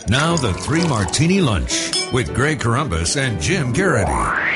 Now the Three Martini Lunch with Greg Corombos and Jim Garrity.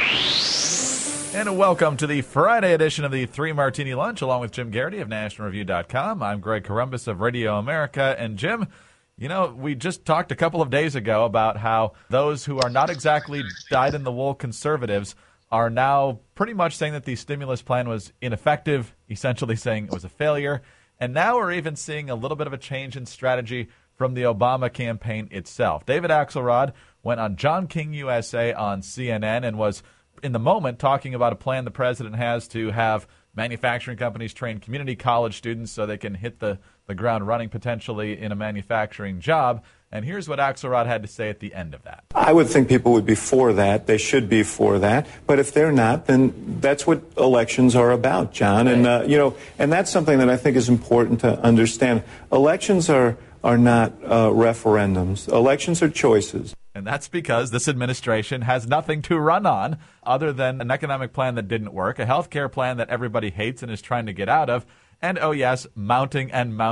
And welcome to the Friday edition of the Three Martini Lunch, along with Jim Garrity of NationalReview.com. I'm Greg Corombos of Radio America. And Jim, you know, we just talked a couple of days ago about how those who are not exactly dyed-in-the-wool conservatives are now pretty much saying that the stimulus plan was ineffective, essentially saying it was a failure. And now we're even seeing a little bit of a change in strategy from the Obama campaign itself. David Axelrod went on John King USA on CNN and was, in the moment, talking about a plan the president has to have manufacturing companies train community college students so they can hit the ground running potentially in a manufacturing job. And here's what Axelrod had to say at the end of that. I would think people would be for that. They should be for that. But if they're not, then that's what elections are about, John. And, and that's something that I think is important to understand. Elections are not referendums. Elections are choices. And that's because this administration has nothing to run on other than an economic plan that didn't work, a health care plan that everybody hates and is trying to get out of, and, oh yes, mounting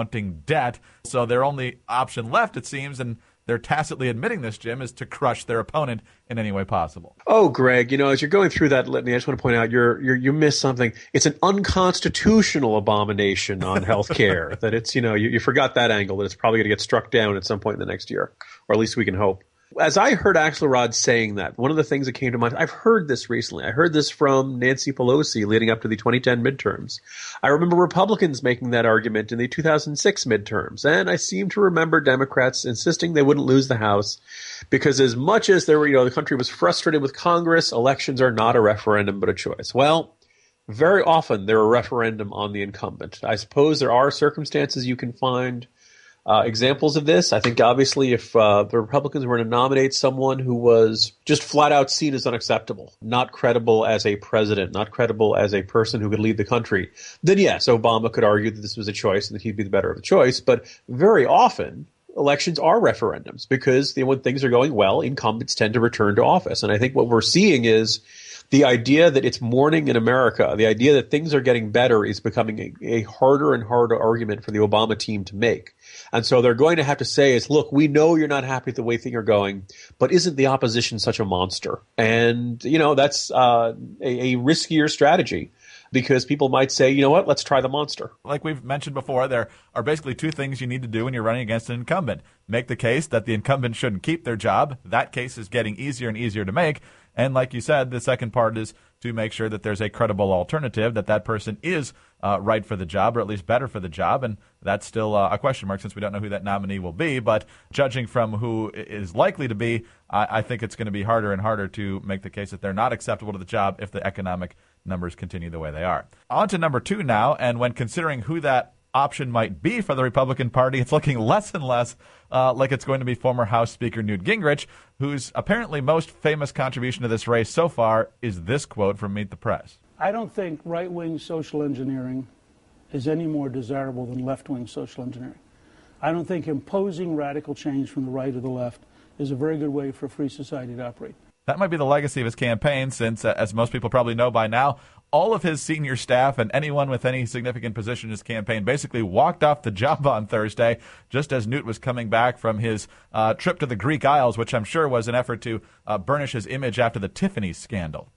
debt. So their only option left, it seems, and they're tacitly admitting this, Jim, is to crush their opponent in any way possible. Oh, Greg, as you're going through that litany, I just want to point out you missed something. It's an unconstitutional abomination on health care. That it's, you forgot that angle, that it's probably going to get struck down at some point in the next year, or at least we can hope. As I heard Axelrod saying that, one of the things that came to mind, I've heard this recently. I heard this from Nancy Pelosi leading up to the 2010 midterms. I remember Republicans making that argument in the 2006 midterms, and I seem to remember Democrats insisting they wouldn't lose the House because as much as there were, the country was frustrated with Congress, elections are not a referendum but a choice. Well, very often they're a referendum on the incumbent. I suppose there are circumstances you can find examples of this. I think obviously if the Republicans were to nominate someone who was just flat out seen as unacceptable, not credible as a president, not credible as a person who could lead the country, then yes, Obama could argue that this was a choice and that he'd be the better of the choice. But very often elections are referendums because when things are going well, incumbents tend to return to office. And I think what we're seeing is the idea that it's morning in America, the idea that things are getting better is becoming a harder and harder argument for the Obama team to make. And so they're going to have to say is, look, we know you're not happy with the way things are going, but isn't the opposition such a monster? And, that's a riskier strategy because people might say, you know what, let's try the monster. Like we've mentioned before, there are basically two things you need to do when you're running against an incumbent. Make the case that the incumbent shouldn't keep their job. That case is getting easier and easier to make. And like you said, the second part is to make sure that there's a credible alternative, that person is right for the job or at least better for the job. And that's still a question mark since we don't know who that nominee will be. But judging from who is likely to be, I think it's going to be harder and harder to make the case that they're not acceptable to the job if the economic numbers continue the way they are. On to number two now. And when considering who that option might be for the Republican Party, it's looking less and less like it's going to be former House Speaker Newt Gingrich, whose apparently most famous contribution to this race so far is this quote from Meet the Press. I don't think right-wing social engineering is any more desirable than left-wing social engineering. I don't think imposing radical change from the right or the left is a very good way for a free society to operate. That might be the legacy of his campaign since, as most people probably know by now, all of his senior staff and anyone with any significant position in his campaign basically walked off the job on Thursday just as Newt was coming back from his trip to the Greek Isles, which I'm sure was an effort to burnish his image after the Tiffany's scandal.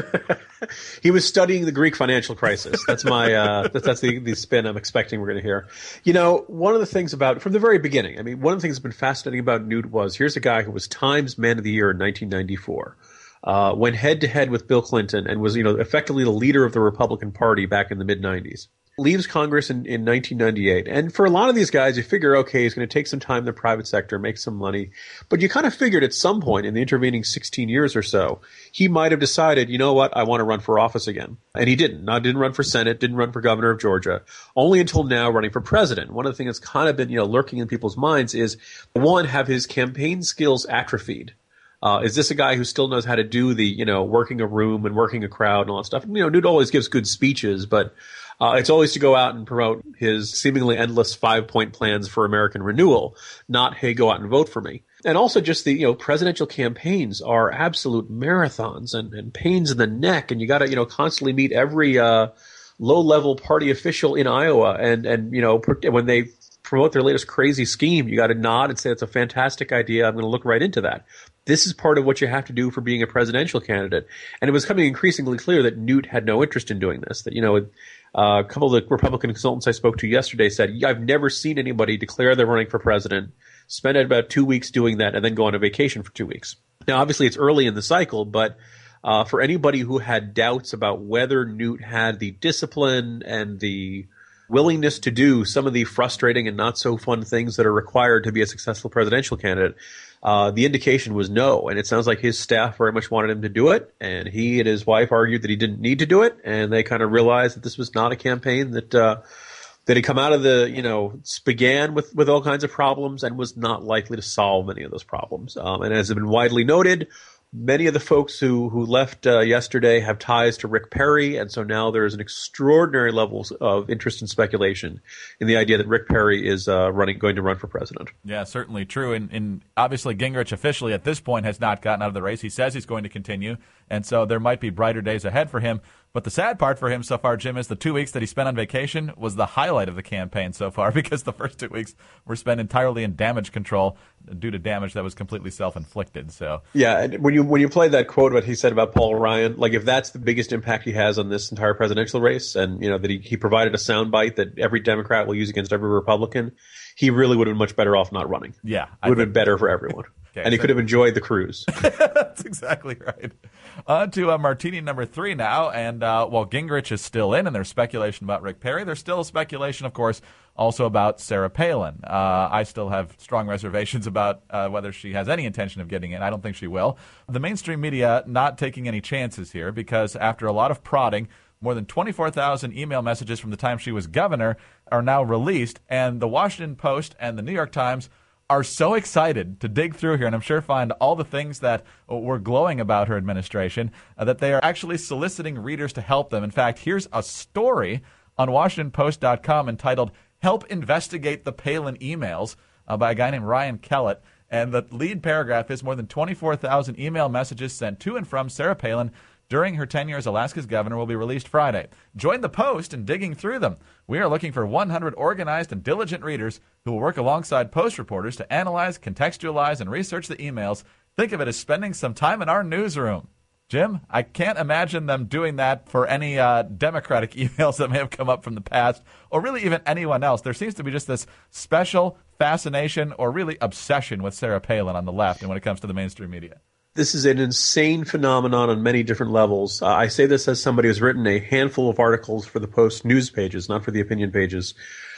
He was studying the Greek financial crisis. That's my that's the spin I'm expecting we're going to hear. One of the things from the very beginning, one of the things that's been fascinating about Newt was here's a guy who was Times Man of the Year in 1994. Went head-to-head with Bill Clinton and was, effectively the leader of the Republican Party back in the mid-'90s. Leaves Congress in 1998. And for a lot of these guys, you figure, okay, he's going to take some time in the private sector, make some money. But you kind of figured at some point in the intervening 16 years or so, he might have decided, you know what, I want to run for office again. And he didn't. Didn't run for Senate, didn't run for governor of Georgia, only until now running for president. One of the things that's kind of been, lurking in people's minds is, one, have his campaign skills atrophied? Is this a guy who still knows how to do the, working a room and working a crowd and all that stuff? Newt always gives good speeches, but it's always to go out and promote his seemingly endless 5-point plans for American renewal, not, hey, go out and vote for me. And also just the, presidential campaigns are absolute marathons and pains in the neck, and you got to, constantly meet every low-level party official in Iowa and when they promote their latest crazy scheme, you got to nod and say it's a fantastic idea. I'm going to look right into that. This is part of what you have to do for being a presidential candidate. And it was becoming increasingly clear that Newt had no interest in doing this. That, a couple of the Republican consultants I spoke to yesterday said, I've never seen anybody declare they're running for president, spend about 2 weeks doing that, and then go on a vacation for 2 weeks. Now, obviously, it's early in the cycle, but for anybody who had doubts about whether Newt had the discipline and the willingness to do some of the frustrating and not so fun things that are required to be a successful presidential candidate, the indication was no. And it sounds like his staff very much wanted him to do it. And he and his wife argued that he didn't need to do it. And they kind of realized that this was not a campaign that had come out of began with all kinds of problems and was not likely to solve many of those problems. And as has been widely noted, many of the folks who left yesterday have ties to Rick Perry, and so now there is an extraordinary level of interest and speculation in the idea that Rick Perry is going to run for president. Yeah, certainly true. And obviously Gingrich officially at this point has not gotten out of the race. He says he's going to continue, and so there might be brighter days ahead for him. But the sad part for him so far, Jim, is the 2 weeks that he spent on vacation was the highlight of the campaign so far, because the first 2 weeks were spent entirely in damage control due to damage that was completely self-inflicted. So yeah, and when you play that quote what he said about Paul Ryan, like if that's the biggest impact he has on this entire presidential race, and that he provided a soundbite that every Democrat will use against every Republican, he really would have been much better off not running. Yeah, it would have been better for everyone. Okay, and he could have enjoyed the cruise. That's exactly right. On to Martini number 3 now. And while Gingrich is still in and there's speculation about Rick Perry, there's still speculation, of course, also about Sarah Palin. I still have strong reservations about whether she has any intention of getting in. I don't think she will. The mainstream media not taking any chances here, because after a lot of prodding, more than 24,000 email messages from the time she was governor are now released. And the Washington Post and the New York Times are so excited to dig through here and I'm sure find all the things that were glowing about her administration that they are actually soliciting readers to help them. In fact, here's a story on WashingtonPost.com entitled "Help Investigate the Palin Emails" by a guy named Ryan Kellett. And the lead paragraph is more than 24,000 email messages sent to and from Sarah Palin during her tenure as Alaska's governor will be released Friday. Join the Post in digging through them. We are looking for 100 organized and diligent readers who will work alongside Post reporters to analyze, contextualize, and research the emails. Think of it as spending some time in our newsroom. Jim, I can't imagine them doing that for any Democratic emails that may have come up from the past, or really even anyone else. There seems to be just this special fascination or really obsession with Sarah Palin on the left and when it comes to the mainstream media. This is an insane phenomenon on many different levels. I say this as somebody who's written a handful of articles for the Post news pages, not for the opinion pages.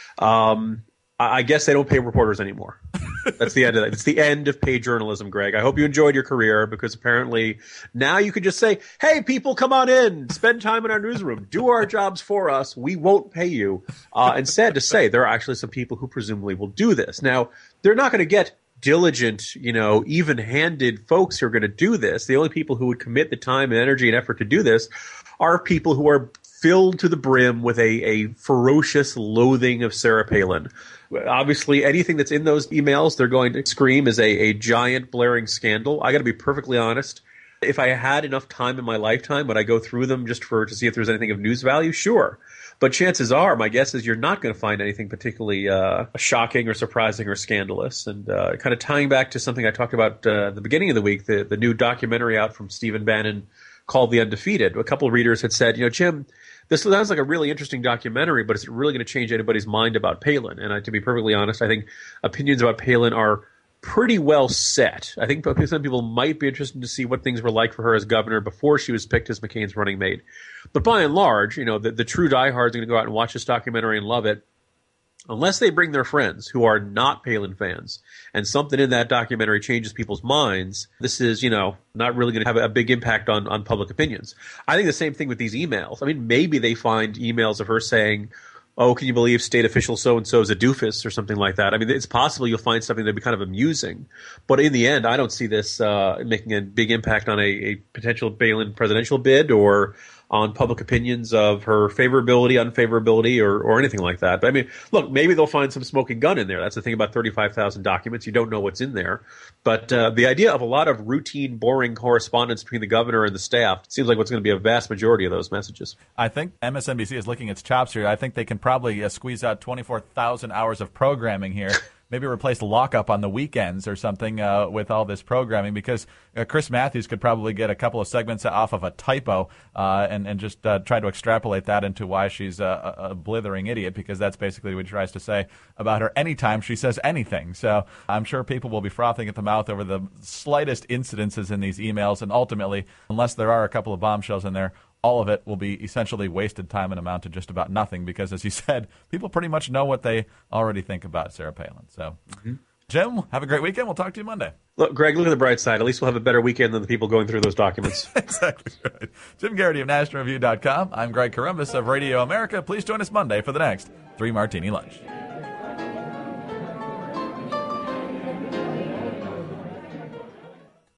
I guess they don't pay reporters anymore. That's the end of that. It's the end of paid journalism, Greg. I hope you enjoyed your career, because apparently now you could just say, hey, people, come on in, spend time in our newsroom, do our jobs for us. We won't pay you. And sad to say, there are actually some people who presumably will do this. Now, they're not going to get diligent, even-handed folks who are going to do this. The only people who would commit the time and energy and effort to do this are people who are filled to the brim with a ferocious loathing of Sarah Palin. Obviously, anything that's in those emails, they're going to scream is a giant blaring scandal. I got to be perfectly honest. If I had enough time in my lifetime, would I go through them just to see if there's anything of news value? Sure. But chances are, my guess is you're not going to find anything particularly shocking or surprising or scandalous. And kind of tying back to something I talked about at the beginning of the week, the new documentary out from Stephen Bannon called The Undefeated. A couple of readers had said, Jim, this sounds like a really interesting documentary, but is it really going to change anybody's mind about Palin? And to be perfectly honest, I think opinions about Palin are pretty well set. I think some people might be interested to see what things were like for her as governor before she was picked as McCain's running mate. But by and large, the true diehards are going to go out and watch this documentary and love it, unless they bring their friends who are not Palin fans, and something in that documentary changes people's minds. This is, not really going to have a big impact on public opinions. I think the same thing with these emails. I mean, maybe they find emails of her saying, oh, can you believe state official so-and-so is a doofus or something like that? I mean, it's possible you'll find something that'd be kind of amusing. But in the end, I don't see this making a big impact on a potential Palin presidential bid or on public opinions of her favorability, unfavorability, or anything like that. But I mean, look, maybe they'll find some smoking gun in there. That's the thing about 35,000 documents. You don't know what's in there. But the idea of a lot of routine, boring correspondence between the governor and the staff seems like what's going to be a vast majority of those messages. I think MSNBC is licking its chops here. I think they can probably squeeze out 24,000 hours of programming here. Maybe replace lockup on the weekends or something with all this programming, because Chris Matthews could probably get a couple of segments off of a typo and just try to extrapolate that into why she's a blithering idiot, because that's basically what he tries to say about her anytime she says anything. So I'm sure people will be frothing at the mouth over the slightest incidences in these emails, and ultimately, unless there are a couple of bombshells in there, all of it will be essentially wasted time and amount to just about nothing, because, as you said, people pretty much know what they already think about Sarah Palin. So, Jim, have a great weekend. We'll talk to you Monday. Look, Greg, look at the bright side. At least we'll have a better weekend than the people going through those documents. Exactly right. Jim Garrity of NationalReview.com. I'm Greg Corombos of Radio America. Please join us Monday for the next 3 Martini Lunch.